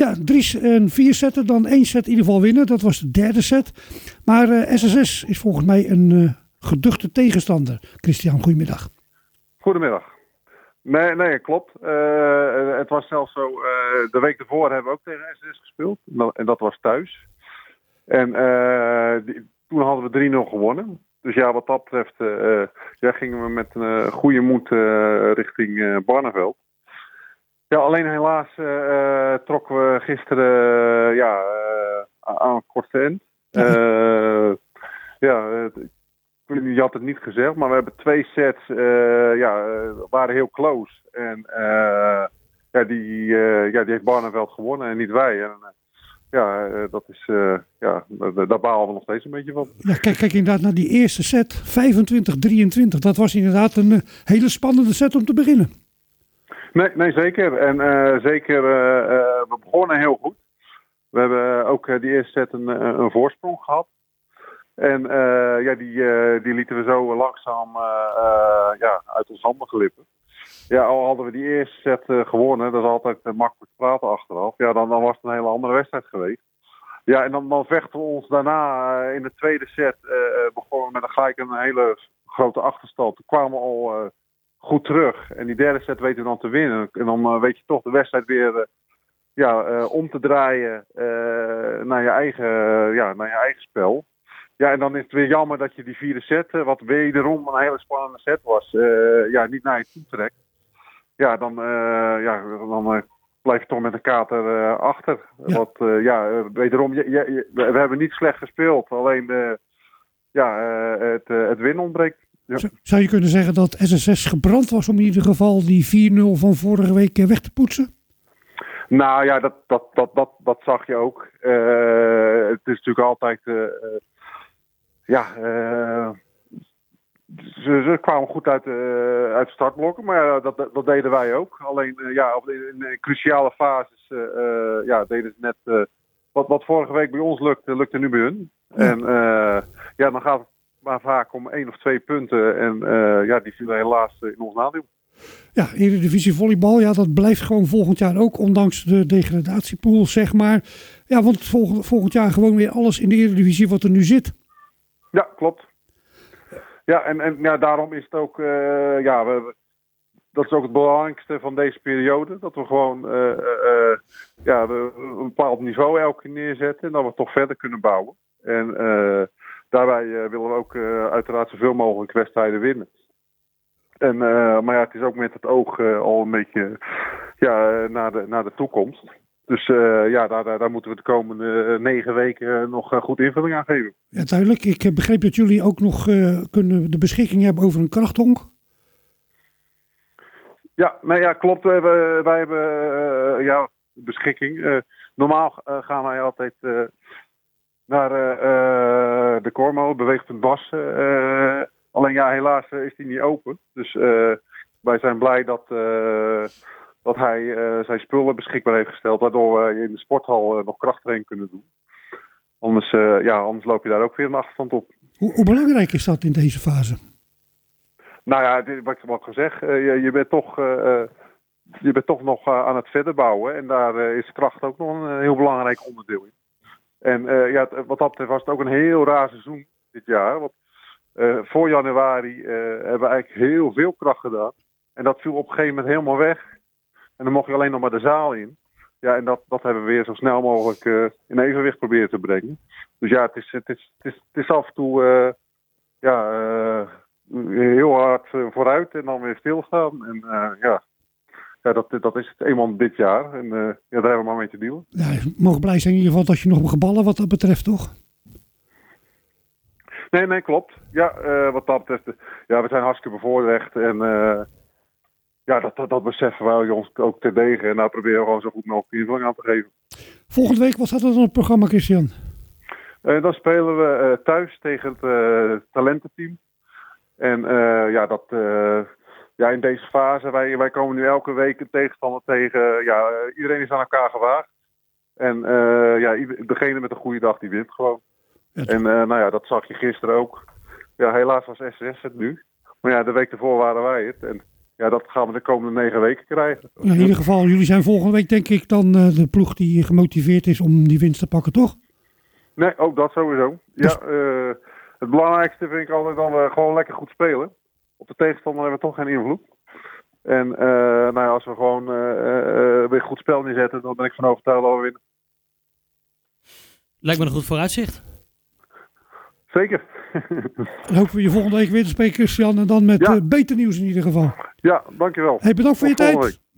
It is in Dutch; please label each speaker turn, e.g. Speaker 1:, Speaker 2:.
Speaker 1: Ja, 3 en 4 setten, dan 1 set in ieder geval winnen. Dat was de derde set. Maar SSS is volgens mij een geduchte tegenstander. Christian, goedemiddag.
Speaker 2: Goedemiddag. Nee, klopt. Het was zelfs zo, de week ervoor hebben we ook tegen SSS gespeeld. En dat was thuis. En toen hadden we 3-0 gewonnen. Dus ja, wat dat betreft gingen we met een goede moed richting Barneveld. Ja, alleen helaas trokken we gisteren aan het kortste end. Je had het niet gezegd, maar we hebben 2 sets waren heel close. En die heeft Barneveld gewonnen en niet wij. En, dat is, daar balen we nog steeds een beetje van.
Speaker 1: Ja, kijk inderdaad naar die eerste set, 25-23. Dat was inderdaad een hele spannende set om te beginnen.
Speaker 2: Nee, zeker. En we begonnen heel goed. We hebben ook die eerste set een voorsprong gehad. En die lieten we zo langzaam uit ons handen glippen. Ja, al hadden we die eerste set gewonnen, dat is altijd makkelijk praten achteraf. Ja, dan was het een hele andere wedstrijd geweest. Ja, en dan vechten we ons daarna in de tweede set. Begonnen we met gelijk een hele grote achterstand. Toen kwamen we al goed terug. En die derde set weten we dan te winnen. En dan weet je toch de wedstrijd weer om te draaien naar je eigen spel. Ja, en dan is het weer jammer dat je die vierde set, wat wederom een hele spannende set was, niet naar je toe trekt. Ja, dan blijf je toch met een kater achter. Ja. Wederom, we hebben niet slecht gespeeld, alleen het winnen ontbreekt. Ja.
Speaker 1: Zou je kunnen zeggen dat SSS gebrand was om in ieder geval die 4-0 van vorige week weg te poetsen?
Speaker 2: Nou ja, dat zag je ook. Het is natuurlijk altijd... Ze kwamen goed uit de startblokken, maar dat deden wij ook. Alleen in cruciale fases deden ze net wat vorige week bij ons lukte nu bij hun. Ja. En dan gaat het maar vaak om 1 of 2 punten en die vielen helaas in ons nadeel.
Speaker 1: Ja, Eredivisie volleybal, dat blijft gewoon volgend jaar ook, ondanks de degradatiepool, zeg maar. Ja, want volgend jaar gewoon weer alles in de Eredivisie wat er nu zit.
Speaker 2: Ja, klopt. Ja, en daarom is het ook, dat is ook het belangrijkste van deze periode. Dat we gewoon een bepaald niveau elke keer neerzetten en dat we toch verder kunnen bouwen. En daarbij willen we ook uiteraard zoveel mogelijk wedstrijden winnen. En, maar het is ook met het oog al een beetje naar de toekomst. Dus daar moeten we de komende 9 weken nog goed invulling aan geven.
Speaker 1: Ja, duidelijk. Ik heb begrepen dat jullie ook nog kunnen de beschikking hebben over een krachthonk.
Speaker 2: Ja, klopt. Wij hebben beschikking. Normaal gaan wij altijd naar de Cormo, beweegpunt Bas. Alleen helaas is die niet open. Dus wij zijn blij dat hij zijn spullen beschikbaar heeft gesteld, waardoor we in de sporthal nog krachttraining kunnen doen. Anders loop je daar ook weer een achterstand op.
Speaker 1: Hoe belangrijk is dat in deze fase?
Speaker 2: Nou ja, wat ik al gezegd, je bent toch nog aan het verder bouwen en daar is kracht ook nog een heel belangrijk onderdeel in. En wat dat betreft was het ook een heel raar seizoen dit jaar. Want voor januari hebben we eigenlijk heel veel kracht gedaan. En dat viel op een gegeven moment helemaal weg. En dan mocht je alleen nog maar de zaal in. Ja, en dat hebben we weer zo snel mogelijk in evenwicht proberen te brengen. Dus ja, het is af en toe heel hard vooruit en dan weer stilstaan. En dat is het eenmaal dit jaar. En daar hebben we maar mee te dealen. Ja,
Speaker 1: we mogen blij zijn in ieder geval dat je nog mag ballen wat dat betreft, toch?
Speaker 2: Nee, klopt. Ja, wat dat betreft, we zijn hartstikke bevoorrecht en dat beseffen wij ons ook terdege. En daar proberen we gewoon zo goed mogelijk invulling aan te geven.
Speaker 1: Volgende week, wat staat er dan op het programma, Christian?
Speaker 2: Dan spelen we thuis tegen het talententeam. En in deze fase, wij komen nu elke week een tegenstander tegen. Ja, iedereen is aan elkaar gewaagd. En degene met een goede dag, die wint gewoon. En dat zag je gisteren ook. Ja, helaas was SSS het nu. Maar ja, de week ervoor waren wij het. En ja, dat gaan we de komende 9 weken krijgen.
Speaker 1: In ieder geval, jullie zijn volgende week denk ik dan de ploeg die gemotiveerd is om die winst te pakken, toch?
Speaker 2: Nee, ook dat sowieso. Ja, het belangrijkste vind ik altijd dat we gewoon lekker goed spelen. Op de tegenstander hebben we toch geen invloed. En nou ja, als we gewoon weer goed spel neerzetten, dan ben ik van overtuigd dat we winnen.
Speaker 3: Lijkt me een goed vooruitzicht.
Speaker 2: Zeker.
Speaker 1: Dan hopen we je volgende week weer te spreken, Christian. En dan met beter nieuws in ieder geval.
Speaker 2: Ja, dankjewel.
Speaker 1: Hey, bedankt voor je
Speaker 2: Tot volgende
Speaker 1: tijd.
Speaker 2: week.